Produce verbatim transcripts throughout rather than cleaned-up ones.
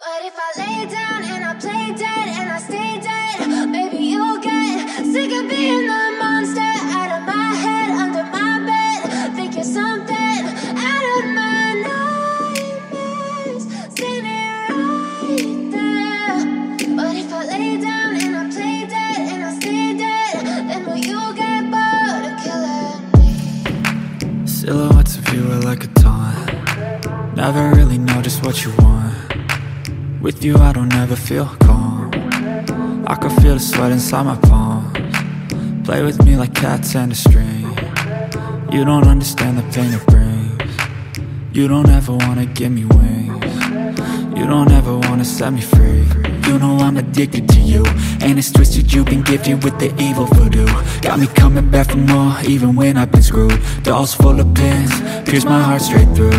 But if I lay down and I play dead and I stay dead, maybe you'll get sick of being the monster out of my head, under my bed. Think you're something out of my nightmares, standing right there. But if I lay down and I play dead and I stay dead, then will you get bored of killing me? Silhouettes of you are like a taunt. Never really know just what you want. With you I don't ever feel calm. I can feel the sweat inside my palms. Play with me like cats and a string. You don't understand the pain it brings. You don't ever wanna give me wings. You don't ever wanna set me free. You know I'm addicted to you, and it's twisted, you've been gifted with the evil voodoo. Got me coming back for more, even when I've been screwed. Dolls full of pins, pierce my heart straight through.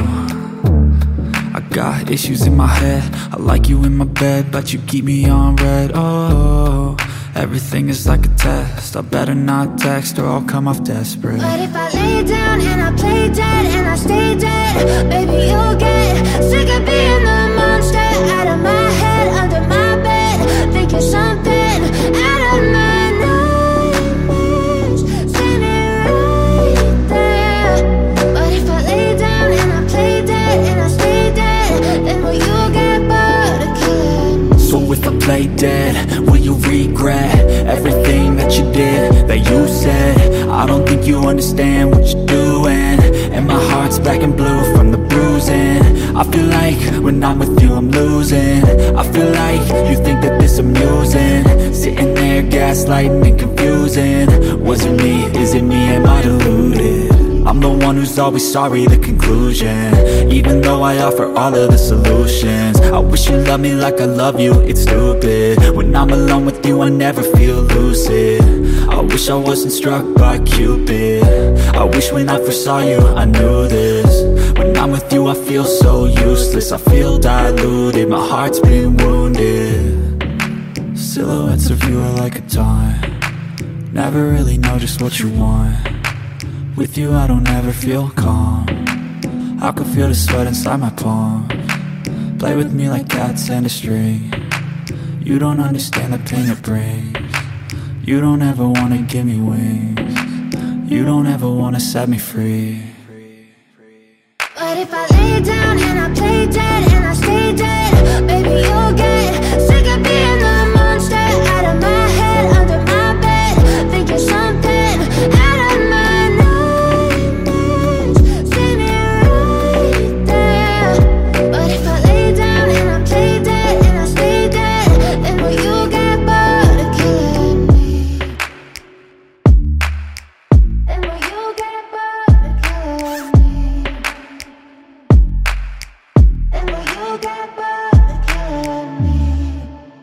I got issues in my head, I like you in my bed, but you keep me on red. Oh, everything is like a test, I better not text or I'll come off desperate. But if I lay down and I play dead and I stay dead, baby you'll get sick of being the monster out of my head, under my bed. Think you're something out of my nightmares, standing right there. But if I lay down and I play dead and I stay dead, then will you get bored of killing me? So if I play dead, will you regret everything that you did, that you said? I don't think you understand what you're doing, and my heart's black and blue from the bruising. I feel like when I'm with you I'm losing. I feel like you think that this amusing, sitting there gaslighting and confusing. Was it me? Is it me? Am I deluded? I'm the one who's always sorry, the conclusion, even though I offer all of the solutions. I wish you loved me like I love you, it's stupid. When I'm alone with you I never feel lucid. I wish I wasn't struck by Cupid. I wish when I first saw you I knew this. When I'm with you I feel so useless, I feel diluted, my heart's been wounded. Silhouettes of you are like a taunt. Never really know just what you want. With you I don't ever feel calm. I can feel the sweat inside my palms. Play with me like cats and a string. You don't understand the pain it brings. You don't ever wanna give me wings. You don't ever wanna set me free. But if I lay down and I play dead and I stay dead, baby you'll get sick of being the monster out of my head, under my bed. Think you're something out of my nightmares, standing right there. But if I lay down and I play dead and I stay dead, then will you get bored of killing me? Then will you get bored of killing me? Then will you get bored of killing me?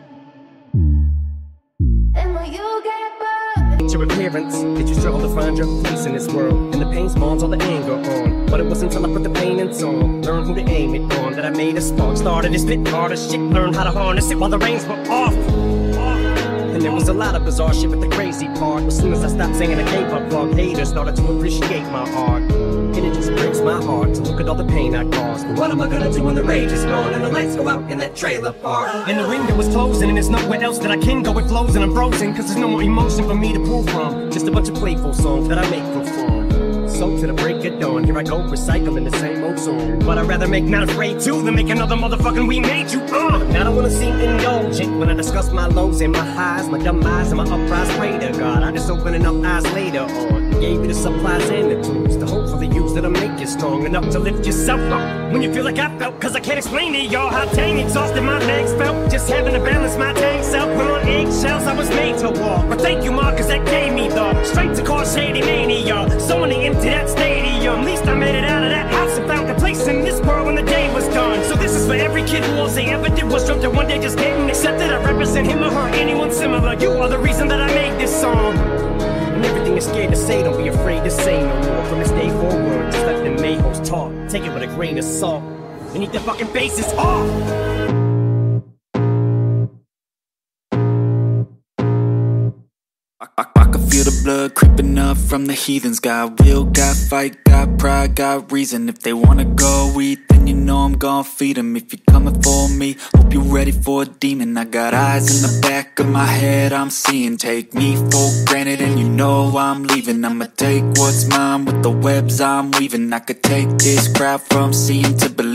Then will you get bored of Your appearance, did you struggle to find your place in this world? And the pain spawns all the anger on. But it wasn't until I put the pain in song, learned who to aim it on, that I made a spark. Started to spit harder shit, learned how to harness it while the reins were off. And there was a lot of bizarre shit, but the crazy part, as soon as I stopped singing, I gave up. Wrong haters started to appreciate my art. And it just breaks my heart to look at all the pain I caused. But what am I gonna do when the rage is gone and the lights go out in that trailer park? And the window is closing and there's nowhere else that I can go. It flows and I'm frozen, cause there's no more emotion for me to pull from. Just a bunch of playful songs that I make for fun. So to the break of dawn, here I go recycling the same old song. But I'd rather make Not Afraid two than make another motherfucking We Made You. Uh. Now I don't wanna seem indulgent when I discuss my lows and my highs, my dumb eyes and my uprise. Pray to God, I just opening up eyes later on. Gave you the supplies and the tools to hopefully use that'll make you strong enough to lift yourself up when you feel like I felt. Cause I can't explain to y'all how dang exhausted my legs felt, just having to balance my tank self. When on eggshells I was made to walk. But thank you, Mark, cause that gave me the strength to cause shady mania. So many empty that stadium. Least I made it out of that house and found a place in this world when the day was done. So this is for every kid who all they ever did was drunk that one day just didn't accept that I represent him or her, anyone similar. You are the reason that I made this song. And everything you're scared to say, don't be afraid to say no more. From this day forward, just let the mayhoes talk. Take it with a grain of salt and eat the fucking bases off. I, I, I can feel the blood creeping up from the heathens. Got will, got fight, got pride, got reason. If they wanna go eat, then you know I'm gon' feed them. If you're coming for me, hope you're ready for a demon. I got eyes in the back of my head, I'm seeing. Take me for granted and you know I'm leaving. I'ma take what's mine with the webs I'm weaving. I could take this crowd from seeing to believing.